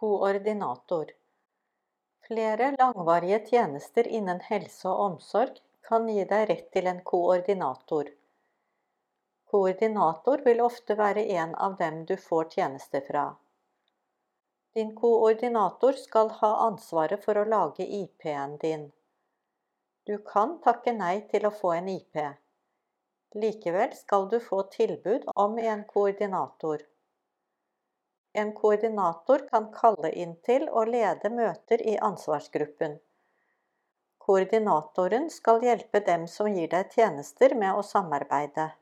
Koordinator. Flere langvarige tjenester innen helse og omsorg kan gi deg rett til en koordinator. Koordinator vil ofte være en av dem du får tjenester fra. Din koordinator skal ha ansvaret for å lage IP-en din. Du kan takke nei til å få en IP. Likevel skal du få tilbud om en koordinator. En koordinator kan kalle inn til og lede møter i ansvarsgruppen. Koordinatoren skal hjelpe dem som gir deg tjenester med å samarbeide.